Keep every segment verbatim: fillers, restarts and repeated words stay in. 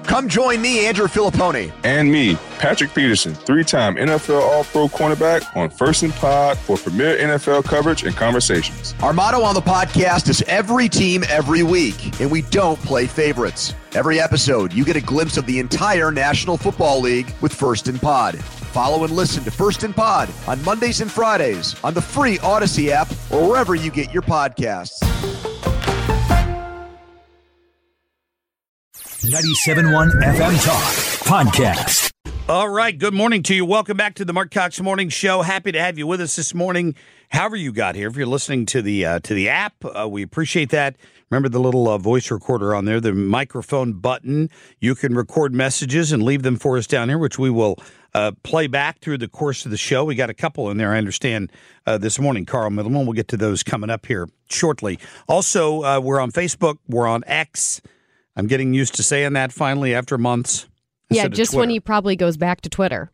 Come join me, Andrew Filipponi. And me, Patrick Peterson, three-time N F L All-Pro cornerback on First and Pod for premier N F L coverage and conversations. Our motto on the podcast is every team, every week, and we don't play favorites. Every episode, you get a glimpse of the entire National Football League with First and Pod. Follow and listen to First and Pod on Mondays and Fridays on the free Odyssey app or wherever you get your podcasts. ninety-seven point one F M Talk Podcast. All right. Good morning to you. Welcome back to the Mark Cox Morning Show. Happy to have you with us this morning. However you got here, if you're listening to the uh, to the app, uh, we appreciate that. Remember the little uh, voice recorder on there, the microphone button. You can record messages and leave them for us down here, which we will uh, play back through the course of the show. We got a couple in there, I understand, uh, this morning, Carl Middleman. We'll get to those coming up here shortly. Also, uh, we're on Facebook. We're on X. I'm getting used to saying that finally after months. Yeah, just when he probably goes back to Twitter.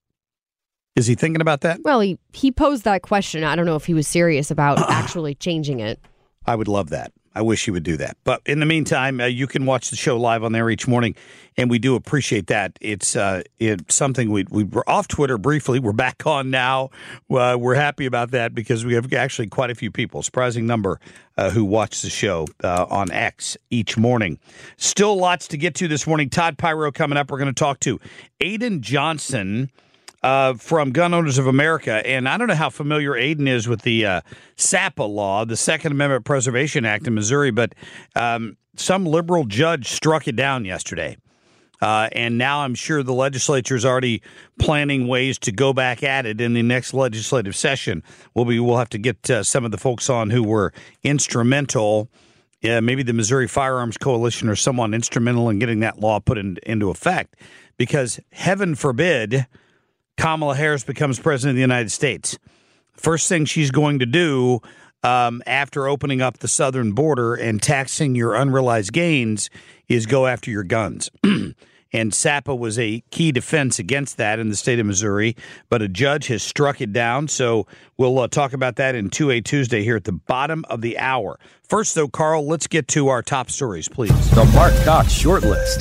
Is he thinking about that? Well, he, he posed that question. I don't know if he was serious about actually changing it. I would love that. I wish he would do that. But in the meantime, uh, you can watch the show live on there each morning, and we do appreciate that. It's uh, it's something we we were off Twitter briefly. We're back on now. Uh, we're happy about that because we have actually quite a few people, surprising number, uh, who watch the show uh, on X each morning. Still lots to get to this morning. Todd Pyro coming up. We're going to talk to Aiden Johnson Uh, from Gun Owners of America. And I don't know how familiar Aiden is with the uh, SAPA law, the Second Amendment Preservation Act in Missouri, but um, some liberal judge struck it down yesterday. Uh, and now I'm sure the legislature is already planning ways to go back at it in the next legislative session. We'll, be, we'll have to get uh, some of the folks on who were instrumental, uh, maybe the Missouri Firearms Coalition or someone instrumental in getting that law put in, into effect. Because heaven forbid Kamala Harris becomes president of the United States. First thing she's going to do um, after opening up the southern border and taxing your unrealized gains is go after your guns. And SAPA was a key defense against that in the state of Missouri, but a judge has struck it down. So we'll uh, talk about that in two A Tuesday here at the bottom of the hour. First, though, Carl, let's get to our top stories, please. The Mark Cox Short List.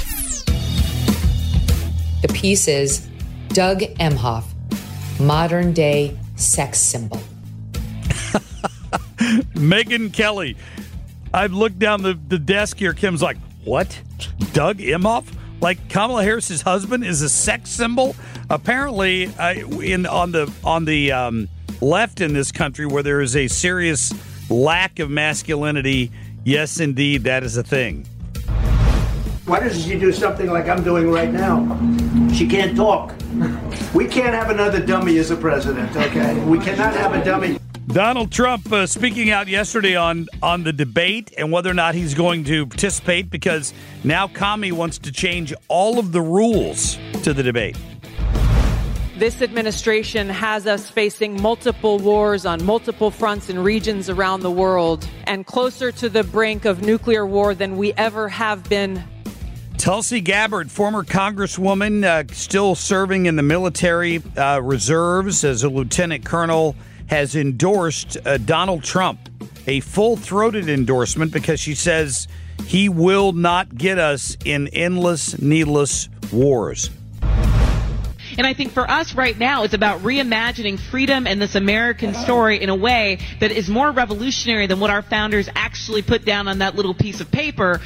The piece is Doug Emhoff, modern-day sex symbol. Megyn Kelly. I've looked down the, the desk here. Kim's like, what? Doug Emhoff? Like Kamala Harris's husband is a sex symbol? Apparently, uh, in on the on the um, left in this country, where there is a serious lack of masculinity, yes, indeed, that is a thing. Why doesn't she do something like I'm doing right now? She can't talk. We can't have another dummy as a president, okay? We cannot have a dummy. Donald Trump uh, speaking out yesterday on, on the debate and whether or not he's going to participate, because now Kami wants to change all of the rules to the debate. This administration has us facing multiple wars on multiple fronts and regions around the world, and closer to the brink of nuclear war than we ever have been. Tulsi Gabbard, former congresswoman, uh, still serving in the military uh, reserves as a lieutenant colonel, has endorsed uh, Donald Trump, a full-throated endorsement, because she says he will not get us in endless, needless wars. And I think for us right now, it's about reimagining freedom and this American story in a way that is more revolutionary than what our founders actually put down on that little piece of paper.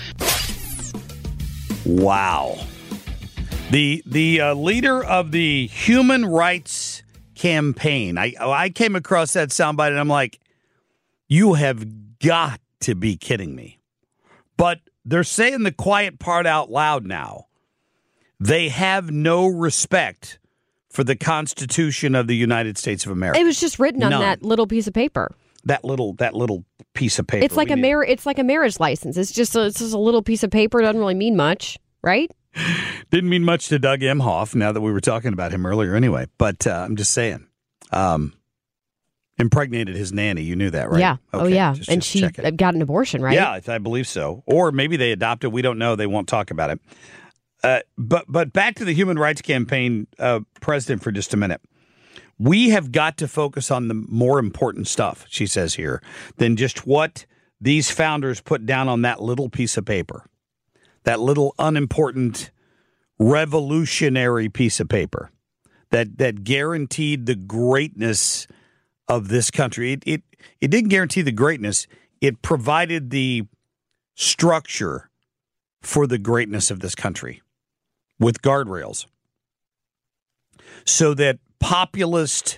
Wow. The the uh, leader of the Human Rights Campaign. I I came across that soundbite and I'm like, you have got to be kidding me. But they're saying the quiet part out loud now. They have no respect for the Constitution of the United States of America. It was just written on None. that little piece of paper. That little that little piece of paper. It's like a mar- It's like a marriage license. It's just a, it's just a little piece of paper. It doesn't really mean much, right? Didn't mean much to Doug Emhoff. Now that we were talking about him earlier, anyway. But uh, I'm just saying, um, impregnated his nanny. You knew that, right? Yeah. Okay, oh yeah. just, and just she checking. got an abortion, right? Yeah, I believe so. Or maybe they adopted. We don't know. They won't talk about it. Uh, but but back to the Human Rights Campaign uh, president for just a minute. We have got to focus on the more important stuff, she says here, than just what these founders put down on that little piece of paper. that little unimportant revolutionary piece of paper that that guaranteed the greatness of this country. It, it it didn't guarantee the greatness. It provided the structure for the greatness of this country with guardrails so that populist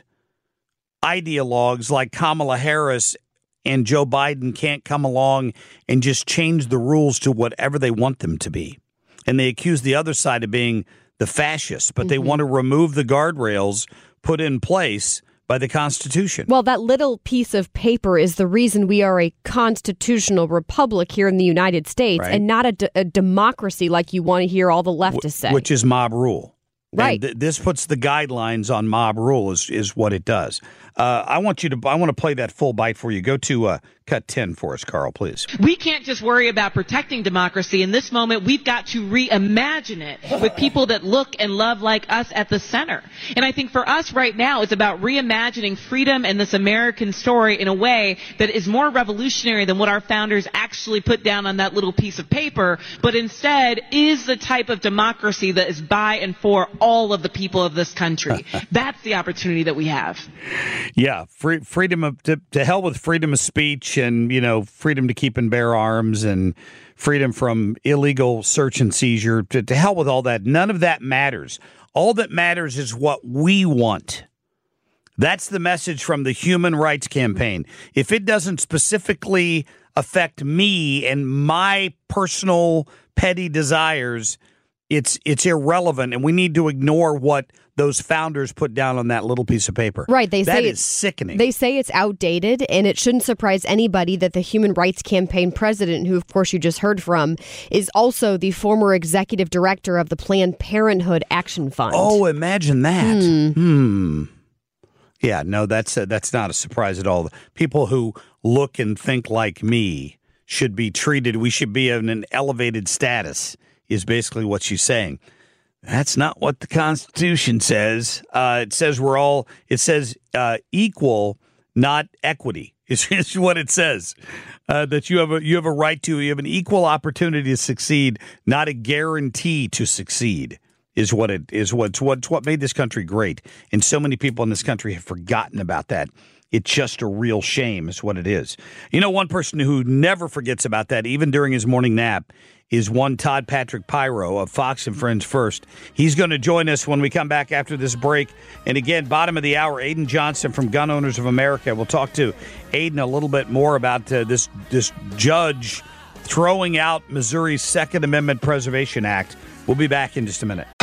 ideologues like Kamala Harris and Joe Biden can't come along and just change the rules to whatever they want them to be. And they accuse the other side of being the fascists, but mm-hmm. they want to remove the guardrails put in place by the Constitution. Well, that little piece of paper is the reason we are a constitutional republic here in the United States right. and not a, d- a democracy like you want to hear all the leftists say. Which is mob rule. Right. Th- this puts the guidelines on mob rule is, is what it does. Uh, I want you to. I want to play that full bite for you. Go to uh, cut ten for us, Carl, please. We can't just worry about protecting democracy. In this moment, we've got to reimagine it with people that look and love like us at the center. And I think for us right now, it's about reimagining freedom and this American story in a way that is more revolutionary than what our founders actually put down on that little piece of paper, but instead is the type of democracy that is by and for all of the people of this country. That's the opportunity that we have. Yeah, free, freedom of to, to hell with freedom of speech and, you know, freedom to keep and bear arms and freedom from illegal search and seizure. To, to hell with all that. None of that matters. All that matters is what we want. That's the message from the Human Rights Campaign. If it doesn't specifically affect me and my personal petty desires, it's it's irrelevant, and we need to ignore what those founders put down on that little piece of paper. Right. They that say is it's sickening. They say it's outdated, and it shouldn't surprise anybody that the Human Rights Campaign president, who, of course, you just heard from, is also the former executive director of the Planned Parenthood Action Fund. Oh, imagine that. Hmm. Hmm. Yeah, no, that's a, that's not a surprise at all. People who look and think like me should be treated, we should be in an elevated status, is basically what she's saying. That's not what the Constitution says. Uh, it says we're all, it says uh, equal, not equity, is, is what it says. Uh, that you have a you have a right to, you have an equal opportunity to succeed, not a guarantee to succeed, is what it is. What's what's what made this country great. And so many people in this country have forgotten about that. It's just a real shame is what it is. You know, one person who never forgets about that, even during his morning nap, is one Todd Patrick Pyro of Fox and Friends First. He's going to join us when we come back after this break. And again, bottom of the hour, Aiden Johnson from Gun Owners of America. We'll talk to Aiden a little bit more about uh, this, this judge throwing out Missouri's Second Amendment Preservation Act. We'll be back in just a minute.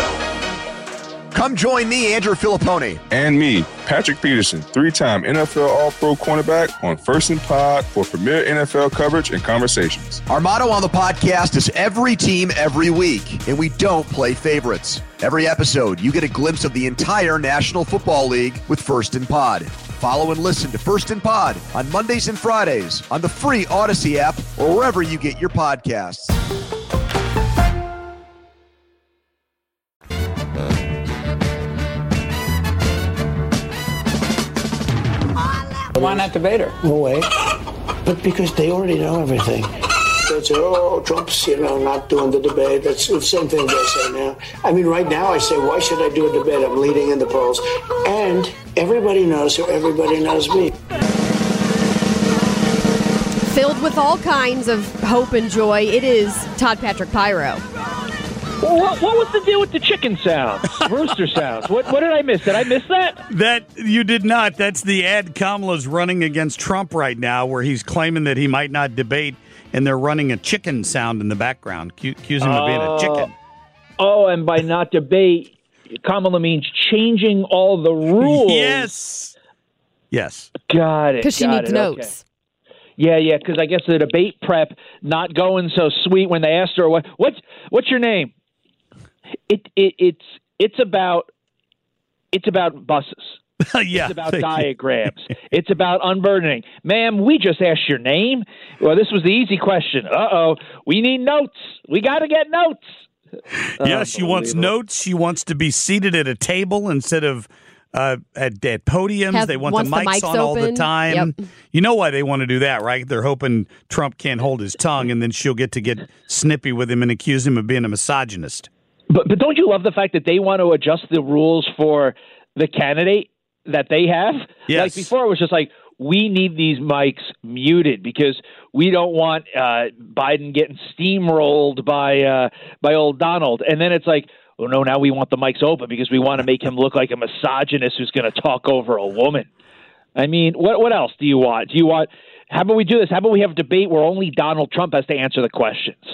Come join me, Andrew Filippone. And me, Patrick Peterson, three-time N F L All-Pro cornerback on First and Pod for premier N F L coverage and conversations. Our motto on the podcast is every team, every week, and we don't play favorites. Every episode, you get a glimpse of the entire National Football League with First and Pod. Follow and listen to First and Pod on Mondays and Fridays on the free Odyssey app or wherever you get your podcasts. Why not debate her? No way. But because they already know everything. They say, oh, Trump's, you know, not doing the debate. That's the same thing they say now. I mean, right now I say, why should I do a debate? I'm leading in the polls. And everybody knows her. Everybody knows me. Filled with all kinds of hope and joy, it is Todd Patrick Pyro. Well, what, what was the deal with the chicken sounds, rooster sounds? What, what did I miss? Did I miss that? That you did not. That's the ad Kamala's running against Trump right now, where he's claiming that he might not debate, and they're running a chicken sound in the background, accusing him of being a chicken. Oh, and by not debate, Kamala means changing all the rules. Yes. Yes. Got it. Because she needs it. notes. Okay. Yeah, yeah, because I guess the debate prep not going so sweet when they asked her, what, what's, what's your name? It, it it's it's about it's about buses. Yeah, it's about diagrams. It's about unburdening. Ma'am, we just asked your name. Well, this was the easy question. Uh-oh. We need notes. We got to get notes. Yes, she wants notes. She wants to be seated at a table instead of Uh, at, at podiums, Have- they want wants the the mics, mics on all the open. time. Yep. You know why they want to do that, right? They're hoping Trump can't hold his tongue, and then she'll get to get snippy with him and accuse him of being a misogynist. But but don't you love the fact that they want to adjust the rules for the candidate that they have? Yes. Like before, it was just like, we need these mics muted because we don't want uh, Biden getting steamrolled by uh, by old Donald. And then it's like, oh, no, now we want the mics open because we want to make him look like a misogynist who's going to talk over a woman. I mean, what what else do you want? Do you want – how about we do this? How about we have a debate where only Donald Trump has to answer the questions?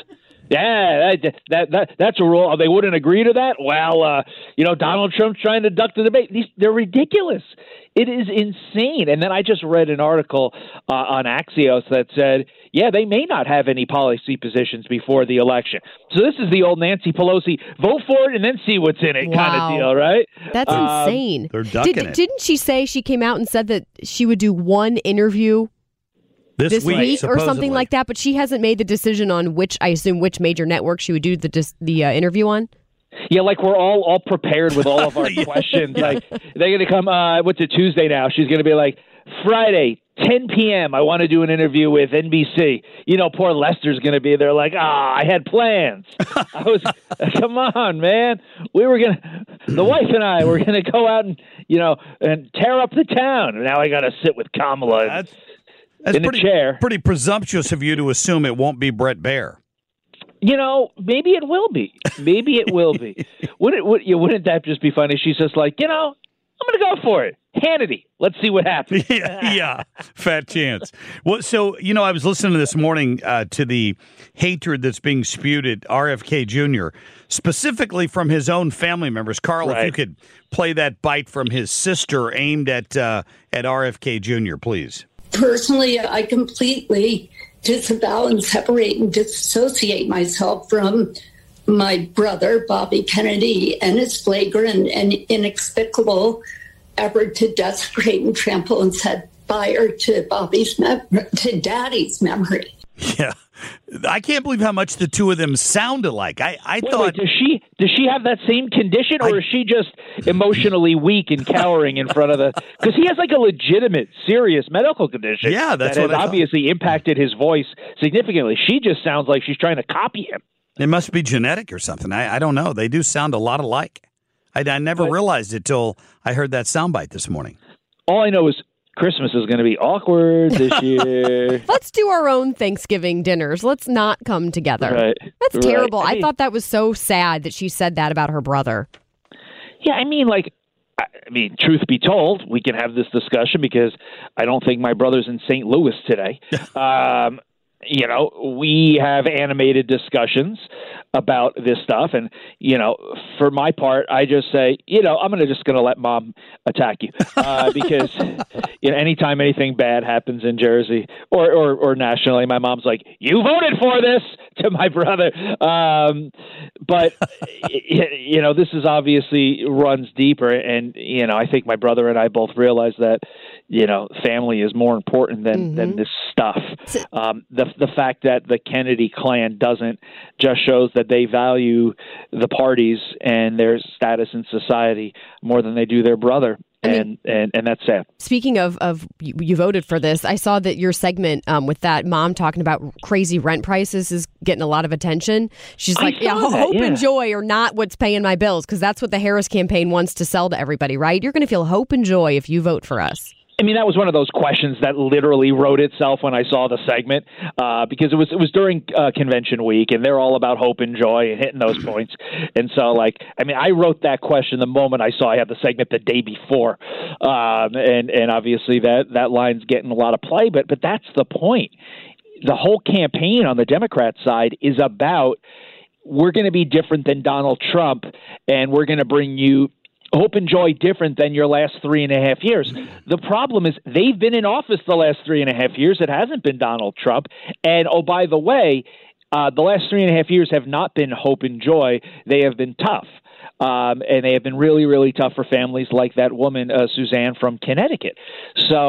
Yeah, that, that that that's a rule. Oh, they wouldn't agree to that? Well, uh, you know, Donald Trump's trying to duck the debate. These, they're ridiculous. It is insane. And then I just read an article uh, on Axios that said, yeah, they may not have any policy positions before the election. So this is the old Nancy Pelosi, vote for it and then see what's in it Wow. kind of deal, right? That's Um, insane. They're ducking Did, it. Didn't she say she came out and said that she would do one interview This, this week, week or something supposedly. like that? But she hasn't made the decision on which, I assume, which major network she would do the dis- the uh, interview on. Yeah, like we're all all prepared with all of our Yeah. questions. Like they're going to come. Uh, what's it? Tuesday now. She's going to be like, Friday, ten p.m. I want to do an interview with N B C. You know, poor Lester's going to be there. Like, ah, I had plans. I was. Come on, man. We were gonna. The wife and I were going to go out and you know and tear up the town. And now I got to sit with Kamala That's, that's in pretty, a chair. pretty presumptuous of you to assume it won't be Brett Baer. You know, maybe it will be. Maybe it will be. Wouldn't would, you, wouldn't that just be funny? She's just like, you know, I'm going to go for it. Hannity. Let's see what happens. yeah, yeah, fat chance. Well, so you know, I was listening this morning uh, to the hatred that's being spewed at R F K Junior, specifically from his own family members. Carl, Right. if you could play that bite from his sister aimed at uh, at R F K Junior, please. Personally, I completely disavow and separate and dissociate myself from my brother, Bobby Kennedy, and his flagrant and inexplicable effort to desecrate and trample and set fire to Bobby's mem- to Daddy's memory. Yeah, I can't believe how much the two of them sound alike. I, I Wait, thought wait, does she does she have that same condition, or I- is she just emotionally weak and cowering in front of the? Because he has like a legitimate, serious medical condition. Yeah, that's that what has I thought. obviously impacted his voice significantly. She just sounds like she's trying to copy him. it must be genetic or something. I, I don't know. They do sound a lot alike. I, I never But- realized it till I heard that soundbite this morning. All I know is Christmas is going to be awkward this year. Let's do our own Thanksgiving dinners. Let's not come together. Right. That's Right. terrible. I I, mean- thought that was so sad that she said that about her brother. Yeah, I mean, like, I I mean, truth be told, we can have this discussion because I don't think my brother's in Saint Louis today. um, you know, we have animated discussions about this stuff, and you know, for my part, I just say, you know, I'm gonna just gonna let Mom attack you uh, because you know, anytime anything bad happens in Jersey or, or or nationally, my mom's like, "You voted for this," to my brother. Um, but y- you know, this is obviously runs deeper, and you know, I think my brother and I both realize that you know, family is more important than Mm-hmm. than this stuff. Um, the the fact that the Kennedy clan doesn't just shows that they value the parties and their status in society more than they do their brother. I mean- and, and and that's sad. Speaking of, of you, you voted for this, I saw that your segment um, with that mom talking about crazy rent prices is getting a lot of attention. She's I like, yeah, saw that, hope yeah. and joy are not what's paying my bills, because that's what the Harris campaign wants to sell to everybody, right? You're going to feel hope and joy if you vote for us. I mean, that was one of those questions that literally wrote itself when I saw the segment, uh, because it was it was during uh, convention week, and they're all about hope and joy and hitting those points. And so, like, I mean, I wrote that question the moment I saw I had the segment the day before, um, and and obviously that that line's getting a lot of play. But but that's the point. The whole campaign on the Democrat side is about, we're going to be different than Donald Trump, and we're going to bring you hope and joy different than your last three and a half years. The problem is they've been in office the last three and a half years. It hasn't been Donald Trump. And, oh, by the way, uh, the last three and a half years have not been hope and joy. They have been tough. Um, and they have been really, really tough for families like that woman, uh, Suzanne from Connecticut. So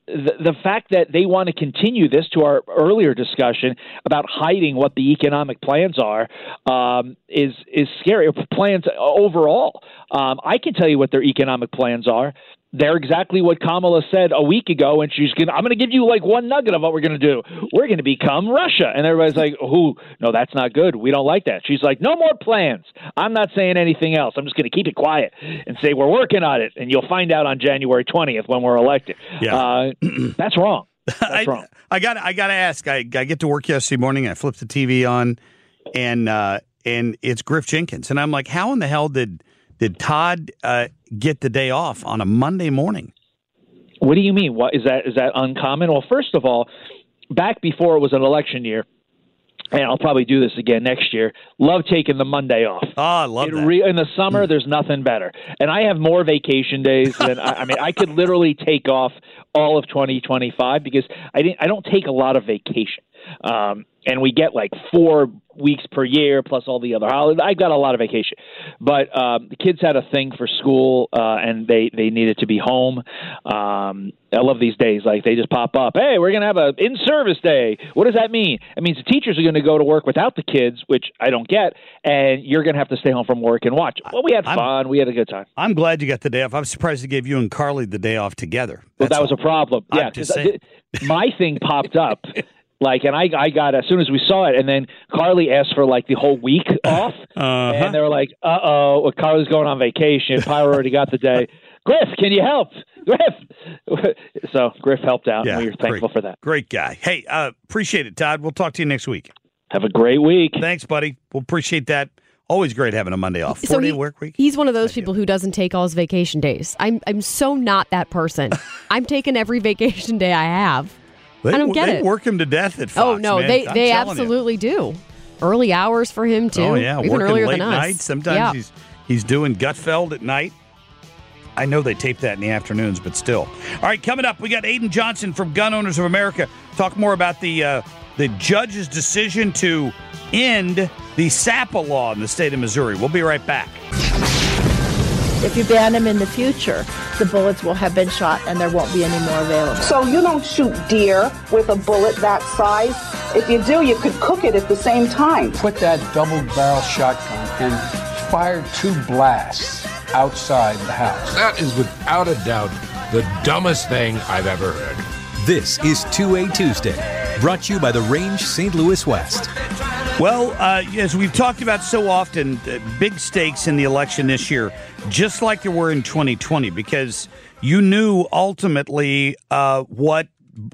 the, the fact that they want to continue this, to our earlier discussion about hiding what the economic plans are, um, is is scary. Plans overall. Um, I can tell you what their economic plans are. They're exactly what Kamala said a week ago, and she's going to, I'm going to give you like one nugget of what we're going to do. We're going to become Russia. And everybody's like, who? No, that's not good. We don't like that. She's like, no more plans. I'm not saying anything else. I'm just going to keep it quiet and say we're working on it. And you'll find out on January twentieth when we're elected. Yeah. Uh, that's wrong. That's wrong. I, I got I got to ask. I, I get to work yesterday morning. I flip the T V on, and uh, and it's Griff Jenkins. And I'm like, how in the hell did Did Todd uh, get the day off on a Monday morning? What do you mean? What is that? Is that uncommon? Well, first of all, back before it was an election year, and I'll probably do this again next year, love taking the Monday off. Oh, I love it that. Re- in the summer, there's nothing better. And I have more vacation days than I, I mean, I could literally take off all of twenty twenty-five because I didn't. I don't take a lot of vacation. Um, and we get like four weeks per year plus all the other holidays. I got a lot of vacation, but um, the kids had a thing for school, uh, and they, they needed to be home. Um, I love these days. Like they just pop up. Hey, we're going to have a in-service day. What does that mean? It means the teachers are going to go to work without the kids, which I don't get. And you're going to have to stay home from work and watch. Well, we had fun. I'm, we had a good time. I'm glad you got the day off. I'm surprised they gave you and Carly the day off together. Well, that was all. a problem. I'm yeah. Cause th- my thing popped up. Like, and I, I got, as soon as we saw it, and then Carly asked for, like, the whole week off, uh-huh. and they were like, uh-oh, well, Carly's going on vacation. Pyro already got the day. Griff, can you help? Griff! So Griff helped out, yeah, and we were thankful great, for that. Great guy. Hey, uh, appreciate it, Todd. We'll talk to you next week. Have a great week. Thanks, buddy. We'll appreciate that. Always great having a Monday off. So Four-day he, work week. He's one of those people who doesn't take all his vacation days. I'm, I'm so not that person. I'm taking every vacation day I have. They, I don't get they it. work him to death at Fox. Oh no, man. they I'm they telling absolutely you. do. Early hours for him too. Oh yeah, even working earlier late than us. nights. Sometimes yeah. he's he's doing Gutfeld at night. I know they tape that in the afternoons, but still. All right, coming up, we got Aiden Johnson from Gun Owners of America. Talk more about the uh, the judge's decision to end the SAPA law in the state of Missouri. We'll be right back. If you ban them in the future, the bullets will have been shot and there won't be any more available. So you don't shoot deer with a bullet that size. If you do, you could cook it at the same time. Put that double-barrel shotgun and fire two blasts outside the house. That is without a doubt the dumbest thing I've ever heard. This is two A Tuesday, brought to you by the Range Saint Louis West. Well, uh, as we've talked about so often, uh, big stakes in the election this year, just like there were in twenty twenty, because you knew ultimately uh, what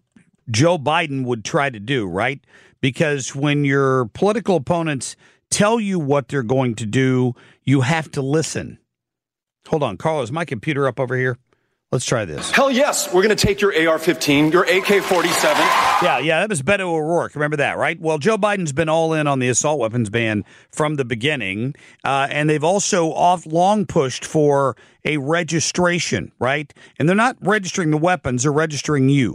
Joe Biden would try to do, right? Because when your political opponents tell you what they're going to do, you have to listen. Hold on, Carl, is my computer up over here? Let's try this. Hell yes, we're going to take your A R fifteen, your A K forty-seven. Yeah, yeah, that was Beto O'Rourke. Remember that, right? Well, Joe Biden's been all in on the assault weapons ban from the beginning, uh, and they've also off long pushed for a registration, right? And they're not registering the weapons, they're registering you.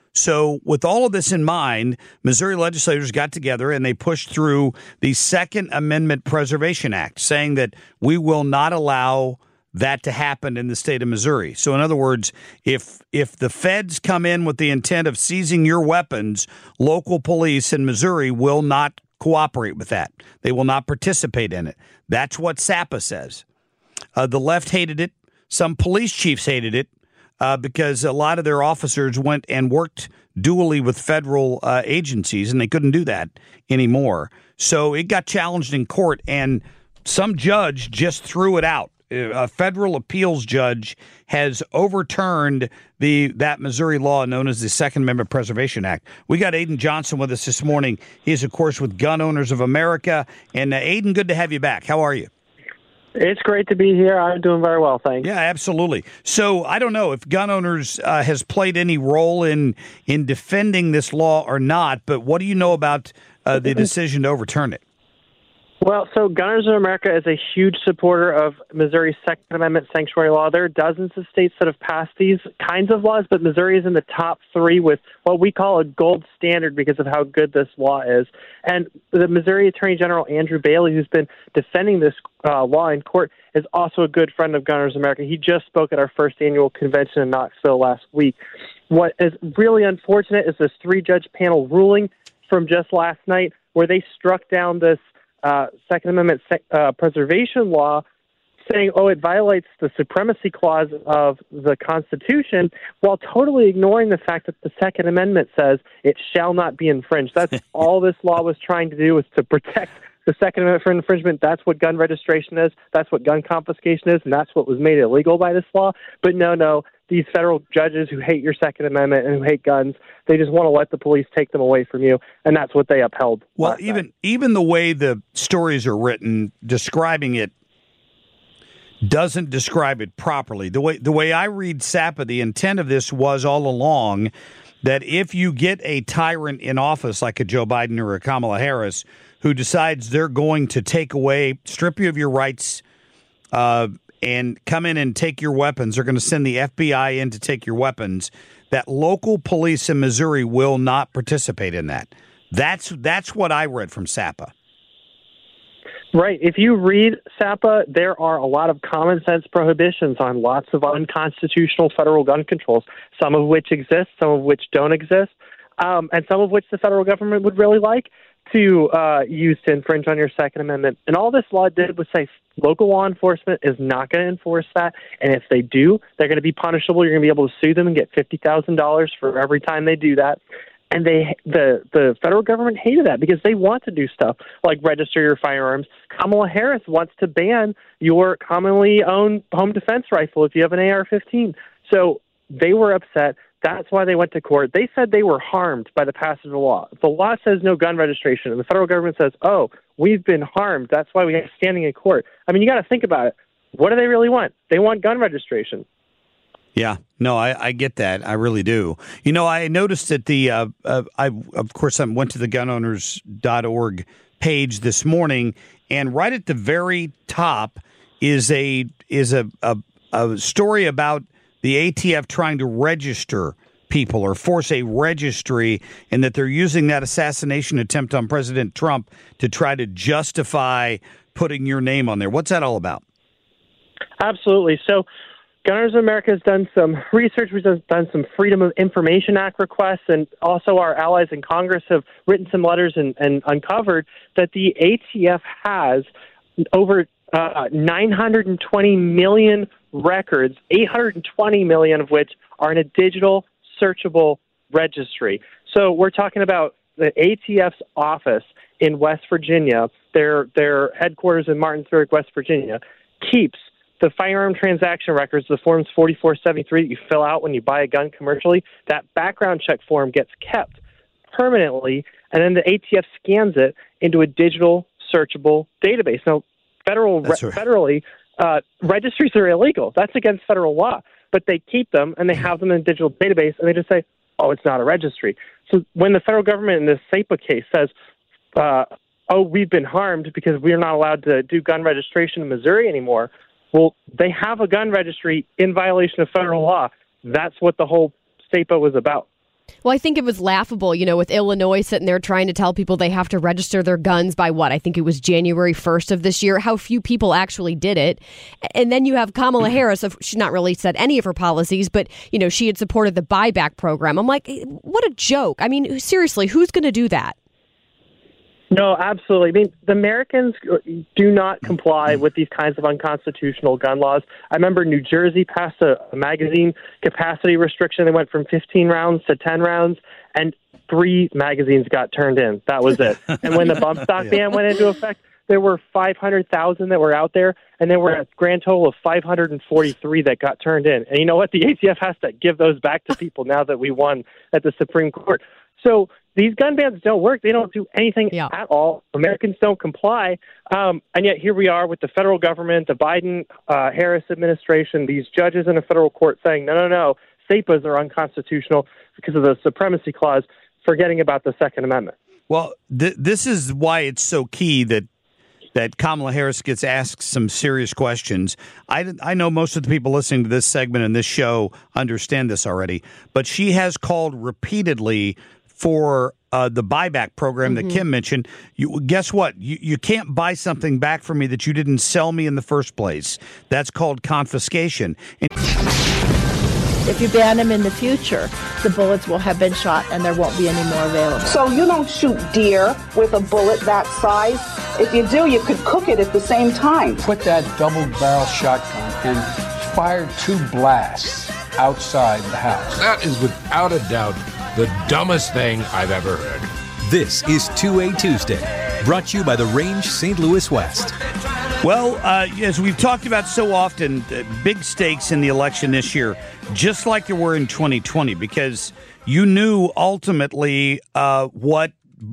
So with all of this in mind, Missouri legislators got together and they pushed through the Second Amendment Preservation Act, saying that we will not allow that to happen in the state of Missouri. So in other words, if if the feds come in with the intent of seizing your weapons, local police in Missouri will not cooperate with that. They will not participate in it. That's what SAPA says. Uh, the left hated it. Some police chiefs hated it uh, because a lot of their officers went and worked dually with federal uh, agencies, and they couldn't do that anymore. So it got challenged in court, and some judge just threw it out. A federal appeals judge has overturned the that Missouri law known as the Second Amendment Preservation Act. We got Aiden Johnson with us this morning. He's, of course, with Gun Owners of America. And, uh, Aiden, good to have you back. How are you? It's great to be here. I'm doing very well, thanks. Yeah, absolutely. So I don't know if Gun Owners uh, has played any role in, in defending this law or not, but what do you know about uh, the decision to overturn it? Well, so Gun Owners of America is a huge supporter of Missouri's Second Amendment sanctuary law. There are dozens of states that have passed these kinds of laws, but Missouri is in the top three with what we call a gold standard because of how good this law is. And the Missouri Attorney General, Andrew Bailey, who's been defending this uh, law in court, is also a good friend of Gun Owners of America. He just spoke at our first annual convention in Knoxville last week. what is really unfortunate is this three-judge panel ruling from just last night where they struck down this uh, Second Amendment uh, preservation law saying, oh, it violates the supremacy clause of the Constitution while totally ignoring the fact that the Second Amendment says it shall not be infringed. That's all this law was trying to do, was to protect the Second Amendment for infringement. That's what gun registration is. That's what gun confiscation is, and that's what was made illegal by this law. But no, no, these federal judges who hate your Second Amendment and who hate guns, they just want to let the police take them away from you, and that's what they upheld. Well, even night. even the way the stories are written, describing it doesn't describe it properly. The way the way I read SAPA, the intent of this was all along that if you get a tyrant in office like a Joe Biden or a Kamala Harris who decides they're going to take away, strip you of your rights, uh, and come in and take your weapons, they're going to send the F B I in to take your weapons, that local police in Missouri will not participate in that. That's that's what I read from SAPA. Right. If you read SAPA, there are a lot of common sense prohibitions on lots of unconstitutional federal gun controls, some of which exist, some of which don't exist, um, and some of which the federal government would really like to uh, use to infringe on your Second Amendment. And all this law did was say local law enforcement is not going to enforce that, and if they do, they're going to be punishable. You're going to be able to sue them and get fifty thousand dollars for every time they do that. And they, the the federal government hated that because they want to do stuff like register your firearms. Kamala Harris wants to ban your commonly owned home defense rifle if you have an A R fifteen. So they were upset. That's why they went to court. They said they were harmed by the passage of the law. If the law says no gun registration and the federal government says, oh, we've been harmed, that's why we have standing in court. I mean, you got to think about it. What do they really want? They want gun registration. Yeah, no, I, I get that. I really do. You know, I noticed that the, uh, uh, I of course, I went to the gun owners dot org page this morning, and right at the very top is a is a, a, a story about the A T F trying to register people or force a registry, and that they're using that assassination attempt on President Trump to try to justify putting your name on there. What's that all about? Absolutely. So Gunners of America has done some research. We've done some Freedom of Information Act requests, and also our allies in Congress have written some letters and, and uncovered that the A T F has over uh, nine hundred twenty million records, eight hundred twenty million of which are in a digital searchable registry. So we're talking about the A T F's office in West Virginia, their their headquarters in Martinsburg, West Virginia, keeps the firearm transaction records, the forms forty-four seventy-three that you fill out when you buy a gun commercially. That background check form gets kept permanently, and then the A T F scans it into a digital searchable database. Now, federal re- right. federally, uh, registries are illegal. That's against federal law. But they keep them, and they have them in a digital database, and they just say, oh, it's not a registry. So when the federal government in this SAPA case says, uh, oh, we've been harmed because we're not allowed to do gun registration in Missouri anymore, well, they have a gun registry in violation of federal law. That's what the whole SAPA was about. Well, I think it was laughable, you know, with Illinois sitting there trying to tell people they have to register their guns by what? I think it was January first of this year, how few people actually did it. And then you have Kamala Harris. She's not really said any of her policies, but, you know, she had supported the buyback program. I'm like, what a joke. I mean, seriously, who's going to do that? No, absolutely. I mean, the Americans do not comply with these kinds of unconstitutional gun laws. I remember New Jersey passed a, a magazine capacity restriction. They went from fifteen rounds to ten rounds, and three magazines got turned in. That was it. And when the bump stock yeah. ban went into effect, there were five hundred thousand that were out there, and there were a grand total of five hundred forty-three that got turned in. And you know what? The A T F has to give those back to people now that we won at the Supreme Court. So these gun bans don't work. They don't do anything yeah. at all. Americans don't comply. Um, and yet here we are with the federal government, the Biden-Harris uh, administration, these judges in a federal court saying, no, no, no, SAPAs are unconstitutional because of the supremacy clause, forgetting about the Second Amendment. Well, th- this is why it's so key that that Kamala Harris gets asked some serious questions. I, I know most of the people listening to this segment and this show understand this already, but she has called repeatedly for uh, the buyback program mm-hmm. that Kim mentioned. You, guess what? You, you can't buy something back from me that you didn't sell me in the first place. That's called confiscation. And- If you ban them in the future, the bullets will have been shot and there won't be any more available. So you don't shoot deer with a bullet that size. If you do, you could cook it at the same time. Put that double-barrel shotgun and fire two blasts outside the house. That is without a doubt the dumbest thing I've ever heard. This is two A Tuesday, brought to you by the Range Saint Louis West. Well, uh, as we've talked about so often, uh, big stakes in the election this year, just like there were in twenty twenty, because you knew ultimately uh, what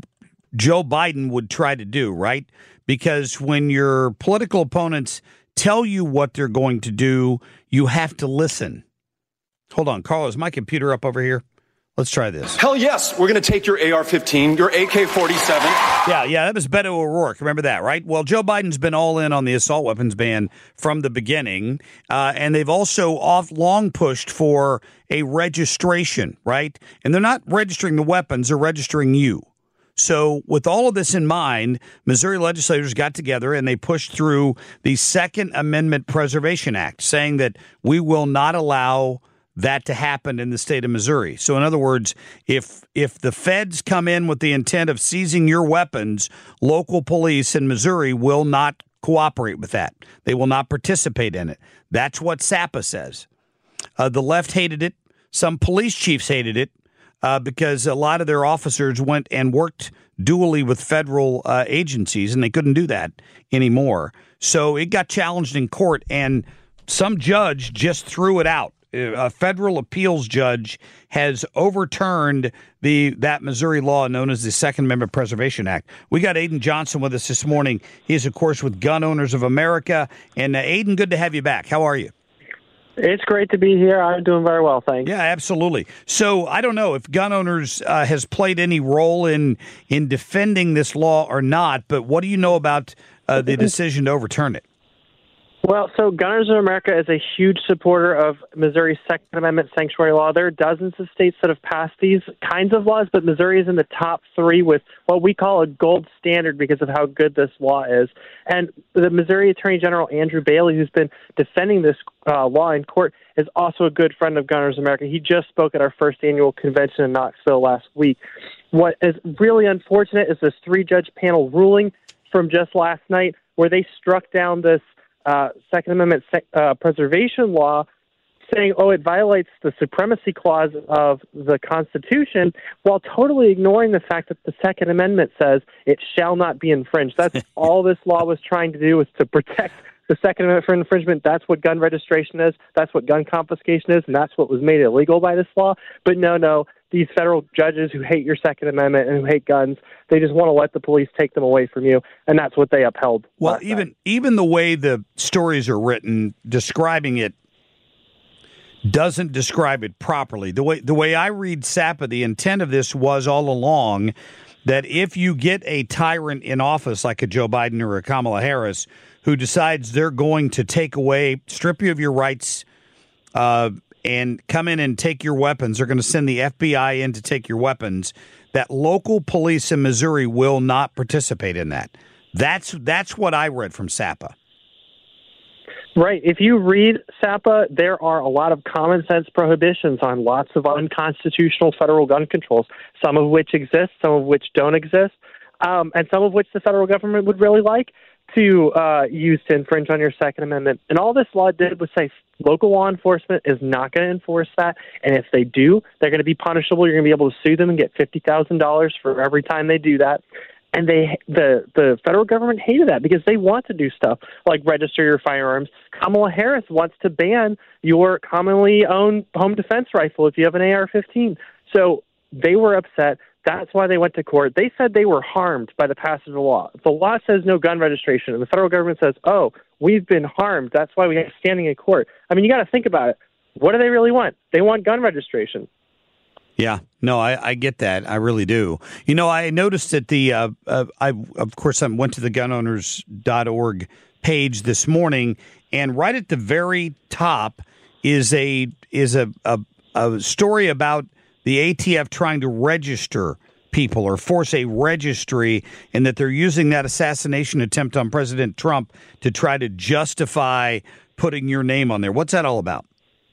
Joe Biden would try to do, right? Because when your political opponents tell you what they're going to do, you have to listen. Hold on, Carl, is my computer up over here? Let's try this. Hell yes, we're going to take your A R fifteen, your A K forty-seven. Yeah, yeah, that was Beto O'Rourke. Remember that, right? Well, Joe Biden's been all in on the assault weapons ban from the beginning, uh, and they've also off long pushed for a registration, right? And they're not registering the weapons, they're registering you. So with all of this in mind, Missouri legislators got together and they pushed through the Second Amendment Preservation Act, saying that we will not allow that to happen in the state of Missouri. So in other words, if if the feds come in with the intent of seizing your weapons, local police in Missouri will not cooperate with that. They will not participate in it. That's what SAPA says. Uh, the left hated it. Some police chiefs hated it uh, because a lot of their officers went and worked dually with federal uh, agencies, and they couldn't do that anymore. So it got challenged in court, and some judge just threw it out. A federal appeals judge has overturned the that Missouri law known as the Second Amendment Preservation Act. We got Aiden Johnson with us this morning. He's, of course, with Gun Owners of America. And, uh, Aiden, good to have you back. How are you? It's great to be here. I'm doing very well, thanks. Yeah, absolutely. So I don't know if Gun Owners uh, has played any role in, in defending this law or not, but what do you know about uh, the decision to overturn it? Well, so Gunners of America is a huge supporter of Missouri's Second Amendment sanctuary law. There are dozens of states that have passed these kinds of laws, but Missouri is in the top three with what we call a gold standard because of how good this law is. And the Missouri Attorney General, Andrew Bailey, who's been defending this uh, law in court, is also a good friend of Gunners of America. He just spoke at our first annual convention in Knoxville last week. What is really unfortunate is this three-judge panel ruling from just last night where they struck down this Uh, Second Amendment uh, preservation law, saying, oh, it violates the supremacy clause of the Constitution, while totally ignoring the fact that the Second Amendment says it shall not be infringed. That's all this law was trying to do, was to protect the Second Amendment for infringement. That's what gun registration is. That's what gun confiscation is, and that's what was made illegal by this law. But no, no, these federal judges who hate your Second Amendment and who hate guns, they just want to let the police take them away from you, and that's what they upheld. Well, even time. even the way the stories are written, describing it doesn't describe it properly. The way the way I read SAPA, the intent of this was all along that if you get a tyrant in office like a Joe Biden or a Kamala Harris who decides they're going to take away, strip you of your rights, uh, and come in and take your weapons, they're going to send the F B I in to take your weapons, that local police in Missouri will not participate in that. That's that's what I read from SAPA. Right. If you read SAPA, there are a lot of common sense prohibitions on lots of unconstitutional federal gun controls, some of which exist, some of which don't exist, um, and some of which the federal government would really like to uh, use to infringe on your Second Amendment. And all this law did was say local law enforcement is not going to enforce that, and if they do, they're going to be punishable. You're going to be able to sue them and get fifty thousand dollars for every time they do that. And they, the the federal government hated that because they want to do stuff like register your firearms. Kamala Harris wants to ban your commonly owned home defense rifle if you have an A R fifteen. So they were upset. That's why they went to court. They said they were harmed by the passage of the law. If the law says no gun registration, and the federal government says, oh, we've been harmed, that's why we have standing in court. I mean, you got to think about it. What do they really want? They want gun registration. Yeah, no, I, I get that. I really do. You know, I noticed that the, uh, uh, I of course, I went to the gun owners dot org page this morning, and right at the very top is a is a, a, a story about the A T F trying to register people or force a registry, and that they're using that assassination attempt on President Trump to try to justify putting your name on there. What's that all about?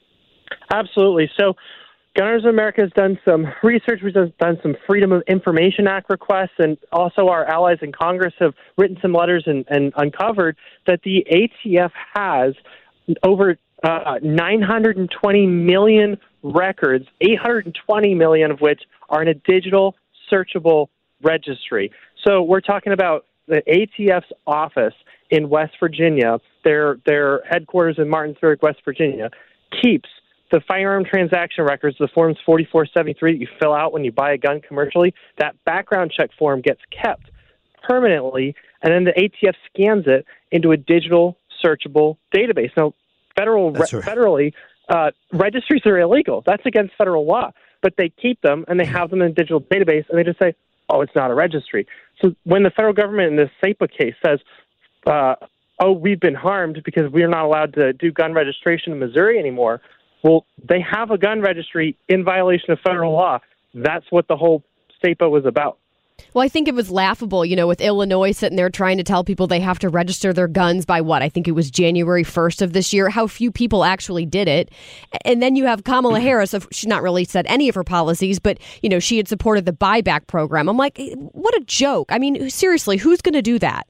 Absolutely. So Gunners of America has done some research. We've done some Freedom of Information Act requests, and also our allies in Congress have written some letters and, and uncovered that the A T F has over uh, nine hundred twenty million records, eight hundred twenty million of which are in a digital searchable registry. So we're talking about the A T F's office in West Virginia, their their headquarters in Martinsburg, West Virginia, keeps the firearm transaction records, the forms forty-four seventy-three that you fill out when you buy a gun commercially. That background check form gets kept permanently, and then the A T F scans it into a digital searchable database. Now, federal re- right. federally, uh, registries are illegal. That's against federal law. But they keep them, and they have them in a digital database, and they just say, oh, it's not a registry. So when the federal government in this SEPA case says, uh, oh, we've been harmed because we're not allowed to do gun registration in Missouri anymore, well, they have a gun registry in violation of federal law. That's what the whole SEPA was about. Well, I think it was laughable, you know, with Illinois sitting there trying to tell people they have to register their guns by what? I think it was January first of this year, how few people actually did it. And then you have Kamala Harris, of, she's not really said any of her policies, but, you know, she had supported the buyback program. I'm like, what a joke. I mean, seriously, who's going to do that?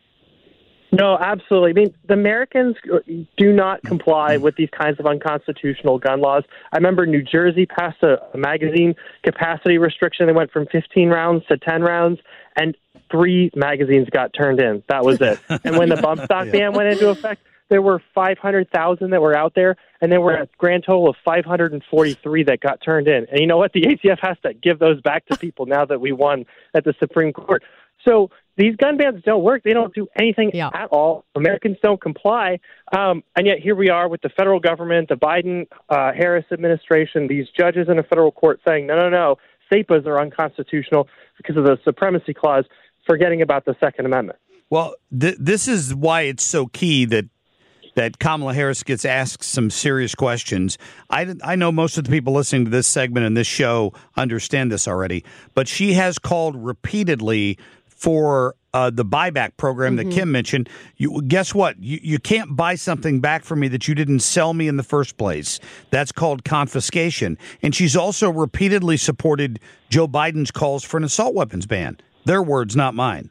No, absolutely. I mean, the Americans do not comply with these kinds of unconstitutional gun laws. I remember New Jersey passed a, a magazine capacity restriction. They went from fifteen rounds to ten rounds, and three magazines got turned in. That was it. And when the bump stock yeah. ban went into effect, there were five hundred thousand that were out there, and there were a grand total of five hundred forty-three that got turned in. And you know what? The A T F has to give those back to people now that we won at the Supreme Court. So these gun bans don't work. They don't do anything yeah. at all. Americans don't comply. Um, and yet here we are with the federal government, the Biden-Harris uh, administration, these judges in a federal court saying, no, no, no, SEPAs are unconstitutional because of the Supremacy Clause, forgetting about the Second Amendment. Well, th- this is why it's so key that that Kamala Harris gets asked some serious questions. I, I know most of the people listening to this segment and this show understand this already, but she has called repeatedly for uh, the buyback program mm-hmm. that Kim mentioned. You, guess what? You, you can't buy something back from me that you didn't sell me in the first place. That's called confiscation. And she's also repeatedly supported Joe Biden's calls for an assault weapons ban. Their words, not mine.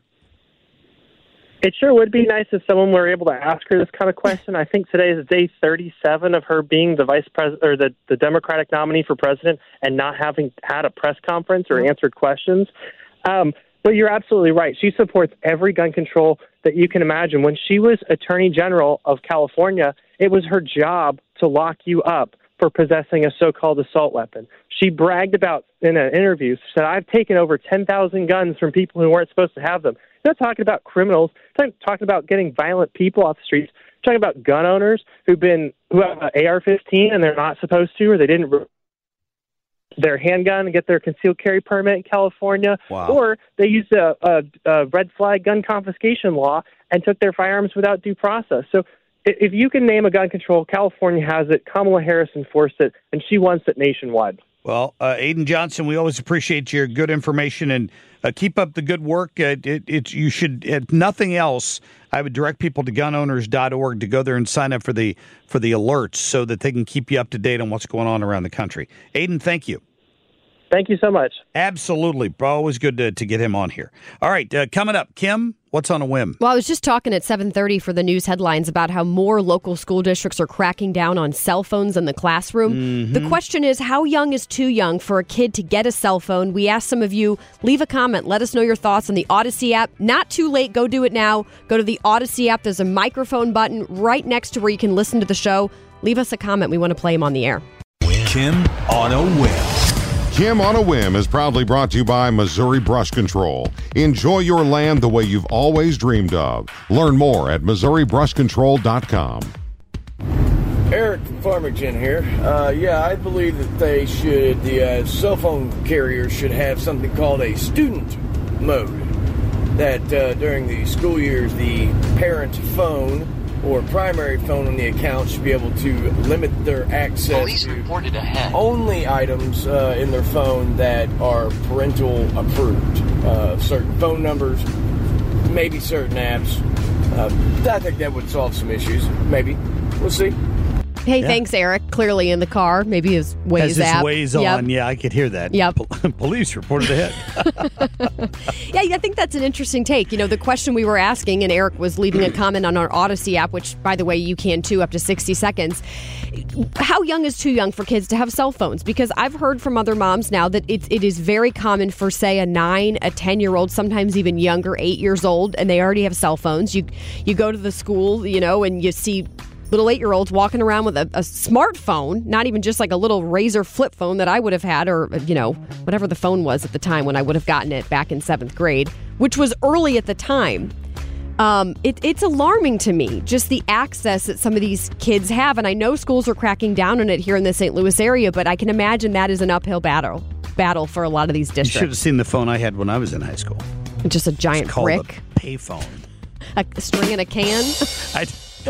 It sure would be nice if someone were able to ask her this kind of question. I think today is day thirty-seven of her being the vice president or the, the Democratic nominee for president and not having had a press conference or answered questions. Um, but you're absolutely right. She supports every gun control that you can imagine. When she was Attorney General of California, it was her job to lock you up for possessing a so-called assault weapon. She bragged about in an interview, she said, I've taken over ten thousand guns from people who weren't supposed to have them. You're not talking about criminals. You're talking about getting violent people off the streets. You're talking about gun owners who've been who have an A R fifteen and they're not supposed to, or they didn't re- their handgun and get their concealed carry permit in California, wow. or they used a, a, a red flag gun confiscation law and took their firearms without due process. So if you can name a gun control, California has it. Kamala Harris enforced it, and she wants it nationwide. Well, uh, Aiden Johnson, we always appreciate your good information, and uh, keep up the good work. Uh, it, it, you should, if nothing else, I would direct people to gun owners dot org to go there and sign up for the for the alerts so that they can keep you up to date on what's going on around the country. Aiden, thank you. Thank you so much. Absolutely. Always good to, to get him on here. All right, uh, coming up, Kim, what's on a whim? Well, I was just talking at seven thirty for the news headlines about how more local school districts are cracking down on cell phones in the classroom. Mm-hmm. The question is, how young is too young for a kid to get a cell phone? We asked some of you, leave a comment. Let us know your thoughts on the Odyssey app. Not too late. Go do it now. Go to the Odyssey app. There's a microphone button right next to where you can listen to the show. Leave us a comment. We want to play him on the air. Kim on a whim. Kim on a Whim is proudly brought to you by Missouri Brush Control. Enjoy your land the way you've always dreamed of. Learn more at Missouri Brush Control dot com. Eric from Farmington here. Uh, yeah, I believe that they should, the uh, cell phone carriers should have something called a student mode. That uh, during the school years, the parent phone or primary phone on the account should be able to limit their access Police to reported ahead. Only items uh, in their phone that are parental approved. Uh, certain phone numbers, maybe certain apps. Uh, I think that would solve some issues. Maybe. We'll see. Hey, Yeah. thanks, Eric. Clearly in the car. Maybe his Waze Has his app. Waze Yep. on. Yeah, I could hear that. Yep. Pol- Police reported ahead. Yeah, I think that's an interesting take. You know, the question we were asking, and Eric was leaving a comment on our Odyssey app, which, by the way, you can too, up to sixty seconds. How young is too young for kids to have cell phones? Because I've heard from other moms now that it, it is very common for, say, a nine, a ten-year-old, sometimes even younger, eight years old, and they already have cell phones. You, you go to the school, you know, and you see little eight-year-olds walking around with a, a smartphone, not even just like a little Razor flip phone that I would have had, or, you know, whatever the phone was at the time when I would have gotten it back in seventh grade, which was early at the time. Um, it, it's alarming to me, just the access that some of these kids have. And I know schools are cracking down on it here in the Saint Louis area, but I can imagine that is an uphill battle battle for a lot of these You districts. should have seen the phone I had when I was in high school. Just a giant It's called brick. a payphone. A, a string in a can. I,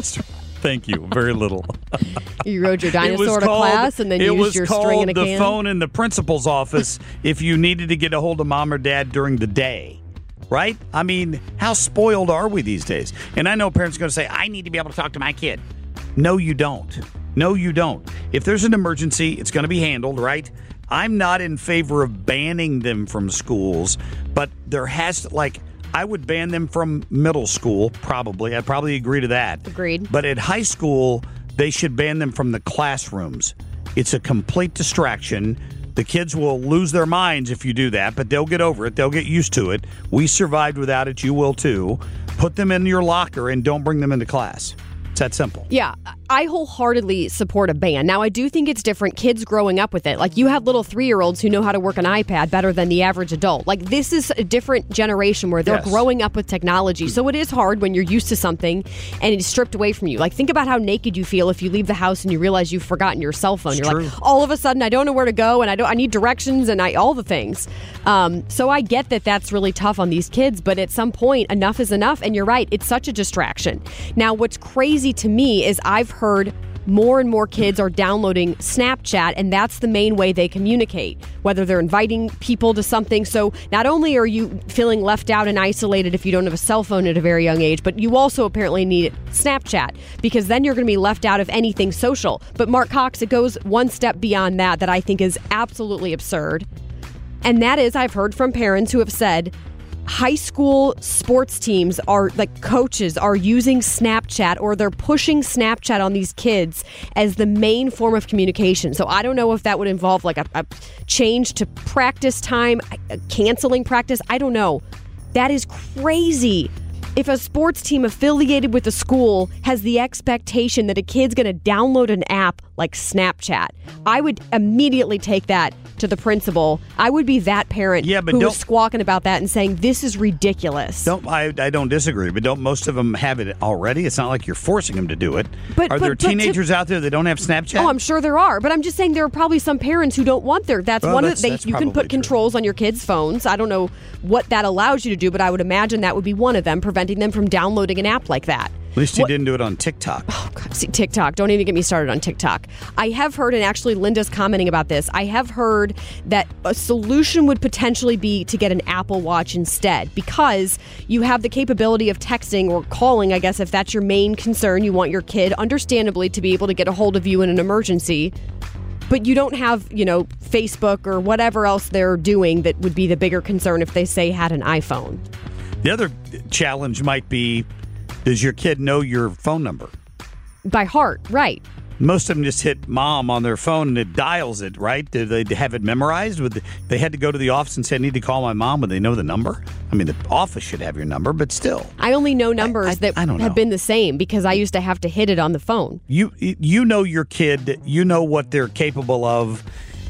thank you. Very little. You rode your It was dinosaur to called- class and then it used was your called string in a the can. phone in the principal's office if you needed to get a hold of mom or dad during the day. Right? I mean, how spoiled are we these days? And I know parents are going to say, I need to be able to talk to my kid. No, you don't. No, you don't. If there's an emergency, it's going to be handled, right? I'm not in favor of banning them from schools, but there has to, like, I would ban them from middle school, probably. I'd probably agree to that. Agreed. But at high school, they should ban them from the classrooms. It's a complete distraction. The kids will lose their minds if you do that, but they'll get over it. They'll get used to it. We survived without it. You will too. Put them in your locker and don't bring them into class. It's that simple. Yeah, I wholeheartedly support a ban. Now, I do think it's different. Kids growing up with it. Like, you have little three-year-olds who know how to work an iPad better than the average adult. Like, this is a different generation where they're Yes. growing up with technology. So it is hard when you're used to something and it's stripped away from you. Like, think about how naked you feel if you leave the house and you realize you've forgotten your cell phone. It's You're true. like, all of a sudden, I don't know where to go, and I don't. I need directions, and I all the things. Um, so I get that that's really tough on these kids, but at some point, enough is enough. And you're right, it's such a distraction. Now, what's crazy to me is I've heard more and more kids are downloading Snapchat, and that's the main way they communicate, whether they're inviting people to something. So not only are you feeling left out and isolated if you don't have a cell phone at a very young age, but you also apparently need Snapchat, because then you're going to be left out of anything social. But Mark Cox, it goes one step beyond that that I think is absolutely absurd. And that is, I've heard from parents who have said high school sports teams are, like, coaches are using Snapchat, or they're pushing Snapchat on these kids as the main form of communication. So I don't know if that would involve like a, a change to practice time, canceling practice. I don't know. That is crazy. If a sports team affiliated with a school has the expectation that a kid's going to download an app like Snapchat, I would immediately take that to the principal. I would be that parent Yeah, but who don't- was squawking about that and saying, this is ridiculous. Don't I, I don't disagree, but don't most of them have it already? It's not like you're forcing them to do it. But- are but- there but to- teenagers out there that don't have Snapchat? Oh, I'm sure there are, but I'm just saying there are probably some parents who don't want their. That's Well, one that's- of the, that's they, you can probably put controls on your kids' phones. I don't know what that allows you to do, but I would imagine that would be one of them, preventing them from downloading an app like that. At least you didn't do it on TikTok. Oh, God, see, TikTok. Don't even get me started on TikTok. I have heard, and actually Linda's commenting about this, I have heard that a solution would potentially be to get an Apple Watch instead, because you have the capability of texting or calling, I guess, if that's your main concern. You want your kid, understandably, to be able to get a hold of you in an emergency. But you don't have, you know, Facebook or whatever else they're doing that would be the bigger concern if they, say, had an iPhone. The other challenge might be, does your kid know your phone number? By heart, right. Most of them just hit mom on their phone and it dials it, right? Do they have it memorized? Would they had to go to the office and say, I need to call my mom. Would they know the number? I mean, the office should have your number, but still. I only know numbers I- I- that I don't have know. been the same because I used to have to hit it on the phone. You you know your kid. You know what they're capable of.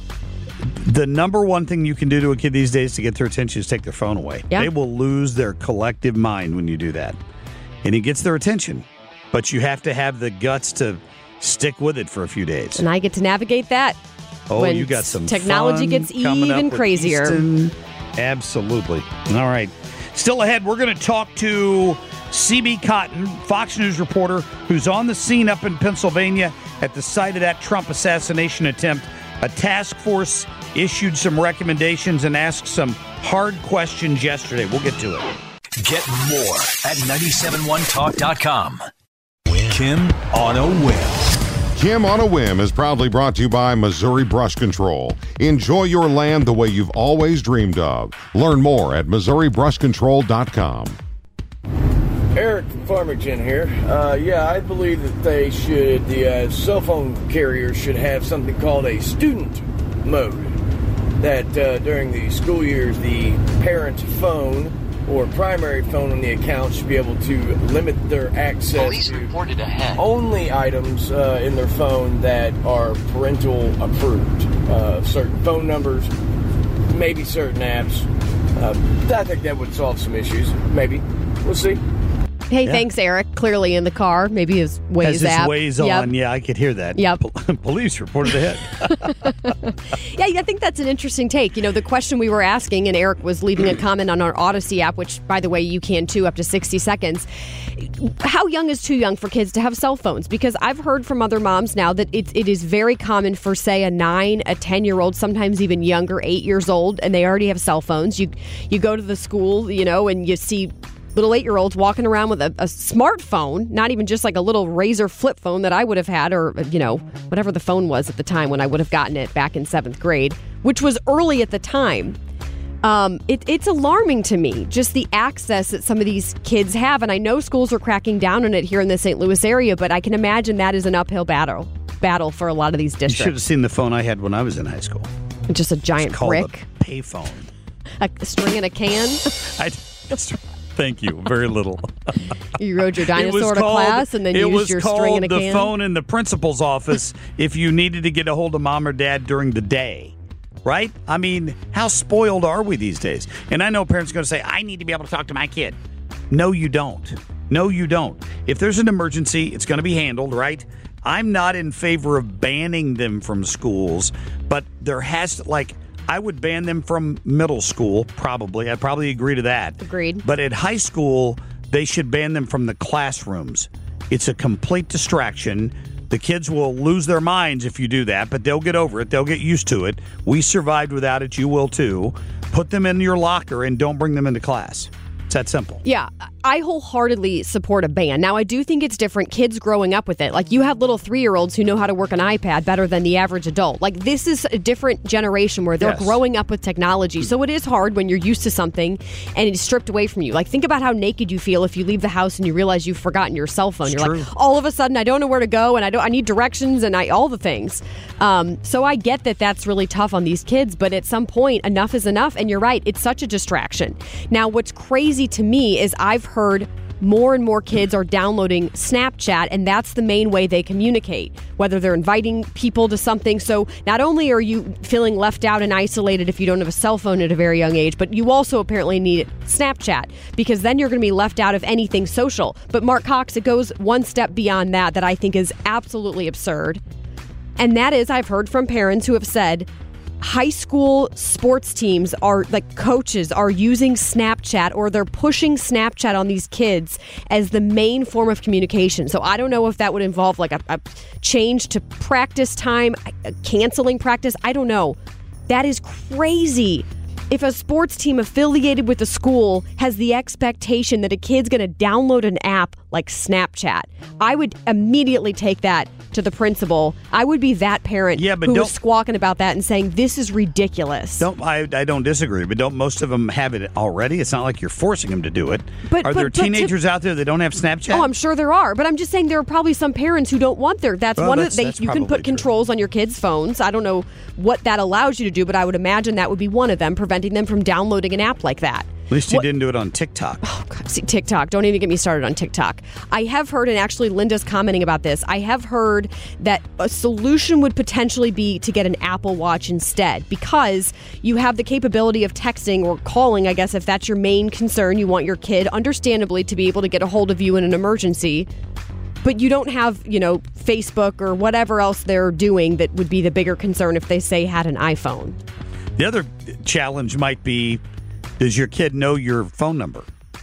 The number one thing you can do to a kid these days to get their attention is take their phone away. Yeah. They will lose their collective mind when you do that. And it gets their attention. But you have to have the guts to stick with it for a few days. And I get to navigate that. Oh, when you got some technology fun gets coming up even with crazier. Easton. Absolutely. All right. Still ahead, we're going to talk to C B Cotton, Fox News reporter, who's on the scene up in Pennsylvania at the site of that Trump assassination attempt. A task force issued some recommendations and asked some hard questions yesterday. We'll get to it. Get more at nine seven one talk dot com. Kim on a whim. Kim on a Whim is proudly brought to you by Missouri Brush Control. Enjoy your land the way you've always dreamed of. Learn more at Missouri Brush Control dot com. Eric from Farmington here. Uh, yeah, I believe that they should, the uh, cell phone carriers should have something called a student mode. That uh, during the school years, the parent phone or primary phone on the account should be able to limit their access Police to reported ahead. only items uh, in their phone that are parental approved. Uh, certain phone numbers, maybe certain apps. Uh, I think that would solve some issues. Maybe. We'll see. Hey, Yeah. thanks, Eric. Clearly in the car. Maybe his Waze As his app. Waze Yep. on, yeah, I could hear that. Yep. Pol- Police reported ahead. Yeah, I think that's an interesting take. You know, the question we were asking, and Eric was leaving a comment on our Odyssey app, which, by the way, you can too, up to sixty seconds. How young is too young for kids to have cell phones? Because I've heard from other moms now that it, it is very common for, say, a nine, a ten-year-old, sometimes even younger, eight years old, and they already have cell phones. You, you go to the school, you know, and you see little eight-year-olds walking around with a, a smartphone, not even just like a little Razor flip phone that I would have had, or, you know, whatever the phone was at the time when I would have gotten it back in seventh grade, which was early at the time. Um, it, it's alarming to me, just the access that some of these kids have. And I know schools are cracking down on it here in the Saint Louis area, but I can imagine that is an uphill battle battle for a lot of these You should have districts. seen the phone I had when I was in high school. Just a giant It's called brick, a payphone. a, a string in a can. I, thank you. Very little. You rode your It was dinosaur to called- class and then it used was your called string in a the can. phone in the principal's office if you needed to get a hold of mom or dad during the day. Right? I mean, how spoiled are we these days? And I know parents are going to say, I need to be able to talk to my kid. No, you don't. No, you don't. If there's an emergency, it's going to be handled, right? I'm not in favor of banning them from schools, but there has to, like, I would ban them from middle school, probably. I'd probably agree to that. Agreed. But at high school, they should ban them from the classrooms. It's a complete distraction. The kids will lose their minds if you do that, but they'll get over it. They'll get used to it. We survived without it. You will too. Put them in your locker and don't bring them into class. It's that simple. Yeah, I wholeheartedly support a ban. Now, I do think it's different. Kids growing up with it. Like, you have little three-year-olds who know how to work an iPad better than the average adult. Like, this is a different generation where they're Yes. growing up with technology. So it is hard when you're used to something and it's stripped away from you. Like, think about how naked you feel if you leave the house and you realize you've forgotten your cell phone. It's you're true. like, all of a sudden, I don't know where to go, and I don't. I need directions and I all the things. Um, so I get that that's really tough on these kids, but at some point, enough is enough. And you're right, it's such a distraction. Now, what's crazy to me is I've heard more and more kids are downloading Snapchat, and that's the main way they communicate, whether they're inviting people to something. So not only are you feeling left out and isolated if you don't have a cell phone at a very young age, but you also apparently need Snapchat, because then you're going to be left out of anything social. But Mark Cox, it goes one step beyond that that I think is absolutely absurd. And that is, I've heard from parents who have said high school sports teams are, like, coaches are using Snapchat, or they're pushing Snapchat on these kids as the main form of communication. So I don't know if that would involve like a, a change to practice time, a canceling practice. I don't know. That is crazy. If a sports team affiliated with a school has the expectation that a kid's going to download an app like Snapchat, I would immediately take that to the principal. I would be that parent Yeah, but who don't- was squawking about that and saying, this is ridiculous. Don't I, I don't disagree, but don't most of them have it already? It's not like you're forcing them to do it. But- are but- there but to- teenagers out there that don't have Snapchat? Oh, I'm sure there are, but I'm just saying there are probably some parents who don't want their. That's Well, one that's- of the, that's they, you can probably put controls on your kids' phones. I don't know what that allows you to do, but I would imagine that would be one of them, preventing them from downloading an app like that. At least you What- didn't do it on TikTok. Oh, God. See, TikTok. Don't even get me started on TikTok. I have heard, and actually Linda's commenting about this, I have heard that a solution would potentially be to get an Apple Watch instead, because you have the capability of texting or calling, I guess, if that's your main concern. You want your kid, understandably, to be able to get a hold of you in an emergency. But you don't have, you know, Facebook or whatever else they're doing that would be the bigger concern if they, say, had an iPhone. The other challenge might be, does your kid know your phone number?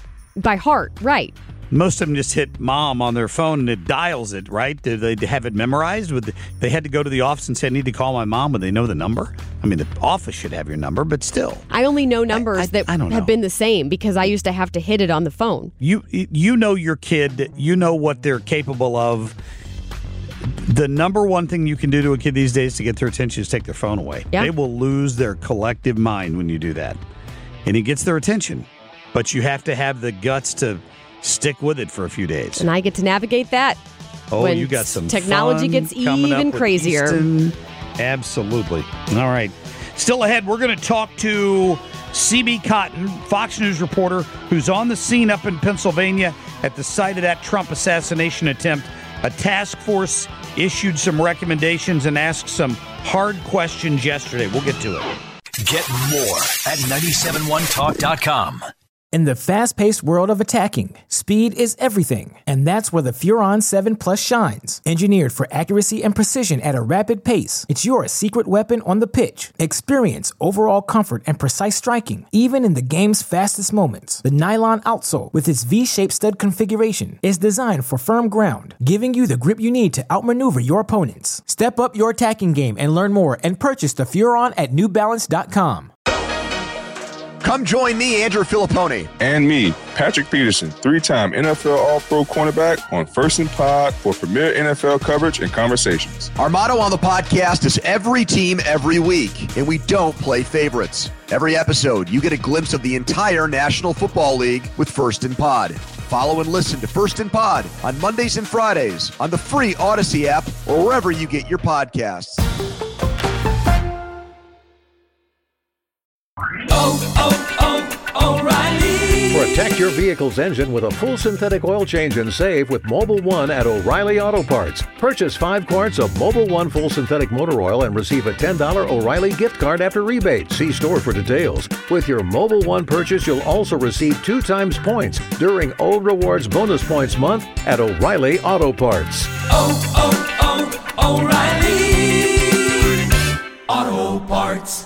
By heart, right. Most of them just hit mom on their phone and it dials it, right? Do they have it memorized? Would they had to go to the office and say, I need to call my mom? Would they know the number? I mean, the office should have your number, but still. I only know numbers I- I- that I don't have know. been the same because I used to have to hit it on the phone. You you know your kid, you know what they're capable of. The number one thing you can do to a kid these days to get their attention is take their phone away. Yeah. They will lose their collective mind when you do that. And it gets their attention. But you have to have the guts to stick with it for a few days. And I get to navigate that. Oh, when you got some technology fun gets coming up even with crazier. Easton. Absolutely. All right. Still ahead, we're going to talk to C B Cotton, Fox News reporter, who's on the scene up in Pennsylvania at the site of that Trump assassination attempt. A task force issued some recommendations and asked some hard questions yesterday. We'll get to it. Get more at nine seven one talk dot com. In the fast-paced world of attacking, speed is everything, and that's where the Furon seven Plus shines. Engineered for accuracy and precision at a rapid pace, it's your secret weapon on the pitch. Experience overall comfort and precise striking, even in the game's fastest moments. The nylon outsole, with its V-shaped stud configuration, is designed for firm ground, giving you the grip you need to outmaneuver your opponents. Step up your attacking game and learn more and purchase the Furon at new balance dot com. Come join me, Andrew Filipponi. And me, Patrick Peterson, three-time N F L All-Pro cornerback on First and Pod for premier N F L coverage and conversations. Our motto on the podcast is every team, every week, and we don't play favorites. Every episode, you get a glimpse of the entire National Football League with First and Pod. Follow and listen to First and Pod on Mondays and Fridays on the free Odyssey app or wherever you get your podcasts. Oh, oh, oh, O'Reilly. Protect your vehicle's engine with a full synthetic oil change and save with Mobil one at O'Reilly Auto Parts. Purchase five quarts of Mobil one full synthetic motor oil and receive a ten dollars O'Reilly gift card after rebate. See store for details. With your Mobil one purchase, you'll also receive two times points during O Rewards Bonus Points Month at O'Reilly Auto Parts. Oh, oh, oh, O'Reilly Auto Parts.